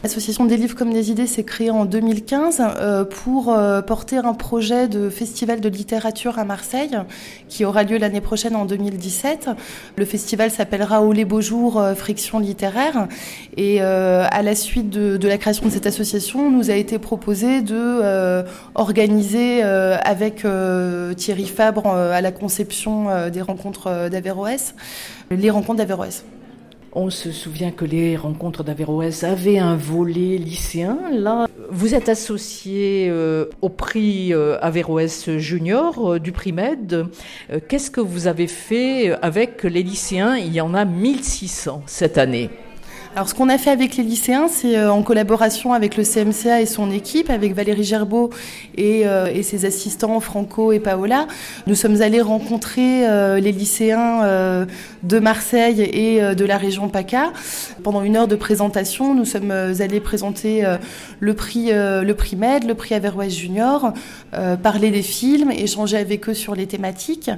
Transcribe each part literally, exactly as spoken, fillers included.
L'association Des livres comme des idées s'est créée en deux mille quinze euh, pour euh, porter un projet de festival de littérature à Marseille qui aura lieu l'année prochaine en deux mille dix-sept. Le festival s'appellera Oh les beaux jours, euh, friction littéraire. Et euh, à la suite de, de la création de cette association, nous a été proposé de euh, organiser euh, avec euh, Thierry Fabre euh, à la conception euh, des rencontres euh, d'Averroès, les rencontres d'Averroès. On se souvient que les rencontres d'Averroès avaient un volet lycéen. Là, vous êtes associé euh, au prix euh, Averroès Junior euh, du prix Med. Euh, qu'est-ce que vous avez fait avec les lycéens ? Il y en a mille six cents cette année. Alors, ce qu'on a fait avec les lycéens, c'est euh, en collaboration avec le C M C A et son équipe, avec Valérie Gerbeau et, euh, et ses assistants Franco et Paola. Nous sommes allés rencontrer euh, les lycéens euh, de Marseille et euh, de la région PACA. Pendant une heure de présentation, nous sommes allés présenter euh, le prix, euh, le prix Med, le prix Averroès Junior, euh, parler des films, échanger avec eux sur les thématiques.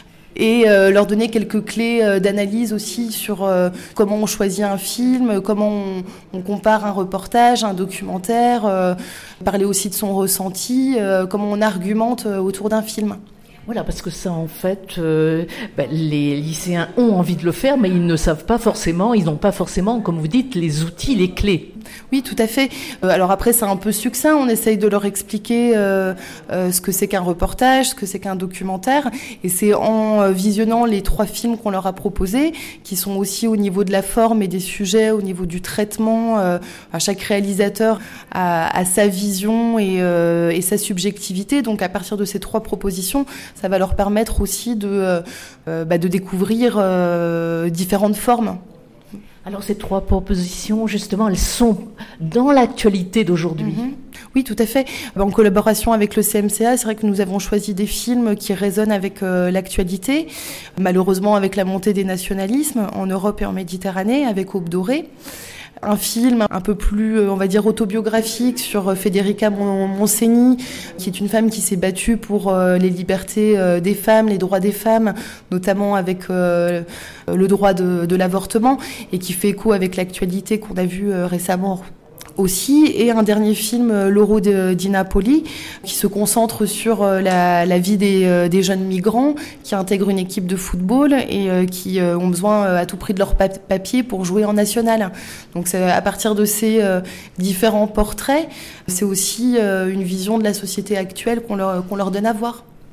Et euh, leur donner quelques clés euh, d'analyse aussi sur euh, comment on choisit un film, comment on, on compare un reportage, un documentaire, euh, parler aussi de son ressenti, euh, comment on argumente euh, autour d'un film. Voilà, parce que ça, en fait, euh, ben, les lycéens ont envie de le faire, mais ils ne savent pas forcément, ils n'ont pas forcément, comme vous dites, les outils, les clés. Oui, tout à fait. Euh, alors après, c'est un peu succinct. On essaye de leur expliquer euh, euh, ce que c'est qu'un reportage, ce que c'est qu'un documentaire. Et c'est en euh, visionnant les trois films qu'on leur a proposés, qui sont aussi au niveau de la forme et des sujets, au niveau du traitement. Euh, à chaque réalisateur a, a sa vision et, euh, et sa subjectivité. Donc à partir de ces trois propositions, ça va leur permettre aussi de, euh, bah, de découvrir euh, différentes formes. Alors ces trois propositions, justement, elles sont dans l'actualité d'aujourd'hui. Mmh. Oui, tout à fait. En collaboration avec le C M C A, c'est vrai que nous avons choisi des films qui résonnent avec euh, l'actualité. Malheureusement, avec la montée des nationalismes en Europe et en Méditerranée, avec Aube dorée. Un film un peu plus, on va dire, autobiographique sur Federica Montseny, qui est une femme qui s'est battue pour les libertés des femmes, les droits des femmes, notamment avec le droit de, de l'avortement, et qui fait écho avec l'actualité qu'on a vue récemment aussi, et un dernier film, L'Oro de, di Napoli, qui se concentre sur la, la vie des, des jeunes migrants qui intègrent une équipe de football et qui ont besoin à tout prix de leur papier pour jouer en national. Donc c'est à partir de ces différents portraits, c'est aussi une vision de la société actuelle qu'on leur, qu'on leur donne à voir.